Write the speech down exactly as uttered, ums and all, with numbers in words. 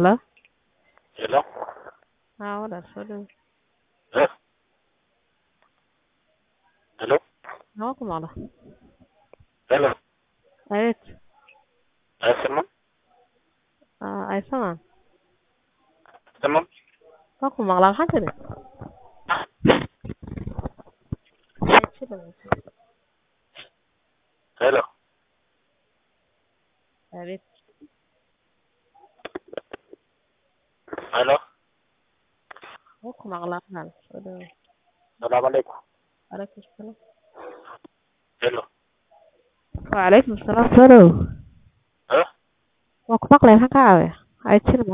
Hello? Hello? Haa, walaal soo dhawow. Eh? Hello? Maxaa ku maqla? Hello? Adeeg. Eh, Simon? Aa, Aysamaan. Simon? Waa ku maqlaa maxaa tiri? Hello? Adeeg. Hello? Waa ku maqlaa walaal soo dhawow. Salaamu calaykum. Calaykum salaam. Hello? Wa calaykum salaam soo dhawow. Eh? Waa ku maqlay maxaa ka caawiya? Ay tiri